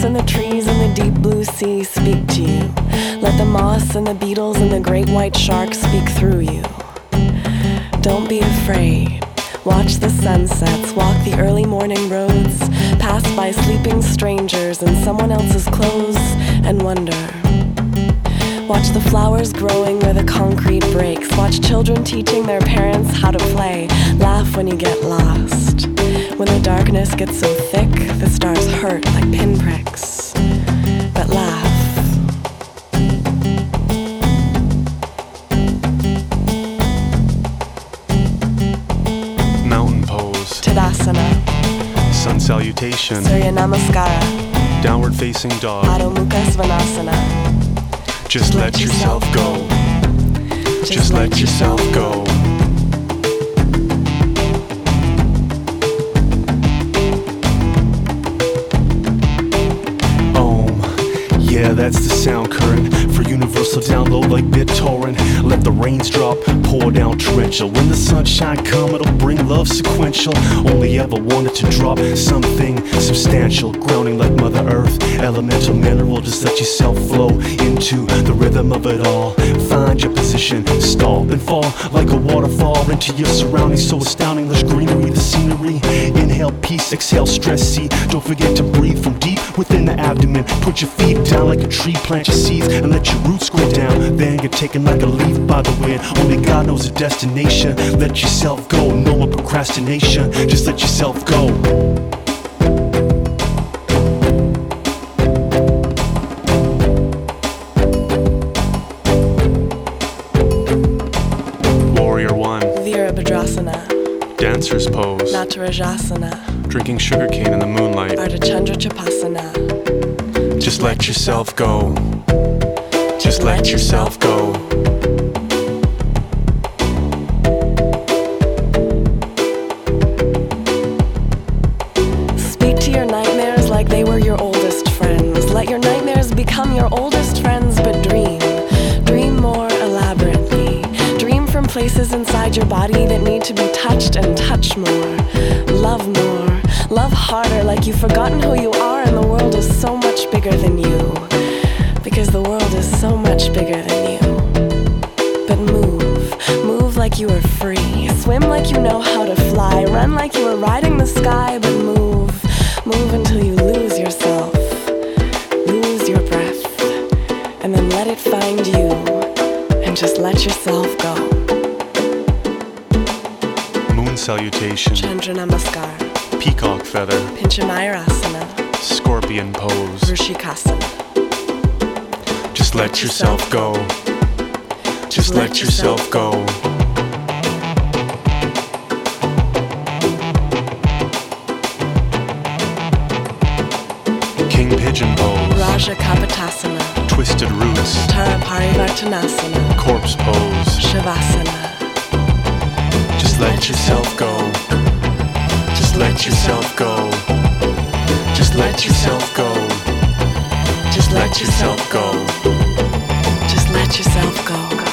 and the trees and the deep blue sea speak to you. Let the moss and the beetles and the great white shark speak through you. Don't be afraid. Watch the sunsets, walk the early morning roads, pass by sleeping strangers in someone else's clothes, and wonder. Watch the flowers growing where the concrete breaks. Watch children teaching their parents how to play. Laugh when you get lost. When the darkness gets so thick, the stars hurt like pinpricks. But laugh. Mountain pose. Tadasana. Sun salutation. Surya Namaskara. Downward facing dog. Adho Mukha Svanasana. Just let yourself go. Just let yourself go. Yeah, that's the sound current for universal download like BitTorrent. Let the rains drop, pour down torrential. When the sunshine come, it'll bring love sequential. Only ever wanted to drop something substantial, grounding like Mother Earth. Elemental mineral, just let yourself flow into the rhythm of it all. Find your position, stop and fall like a waterfall into your surroundings. So astounding, lush greenery, the scenery. Inhale peace, exhale stress. See, don't forget to breathe from deep within the abdomen. Put your feet down like a tree, plant your seeds and let your roots grow down. Then get taken like a leaf by the wind. Only God knows the destination. Let yourself go, no more procrastination. Just let yourself go. Warrior 1. Virabhadrasana. Dancer's pose. Natarajasana. Drinking sugarcane in the moonlight. Ardhachandra Chapasana. Just let yourself go. Just let yourself go. Speak to your nightmares like they were your oldest friends. Let your nightmares become your oldest friends, but dream. Dream more elaborately. Dream from places inside your body that need to be touched, and touch more. Love more. Love harder, like you've forgotten who you are and the world is so much bigger than you. Because the world is so much bigger than you. But move. Move like you are free. Swim like you know how to fly. Run like you are riding the sky, but move. Move until you lose yourself. Lose your breath. And then let it find you. And just let yourself go. Moon salutation. Chandra Namaskar. Peacock feather. Pinchamayurasana. Scorpion pose. Vrishikasana. Just let yourself go. Just let yourself go. King pigeon pose. Raja Kapotasana. Twisted roots. Tara Parivartanasana. Corpse pose. Shavasana. Just let yourself go. Just let yourself go. Just let yourself go. Just let yourself go. Just let yourself go.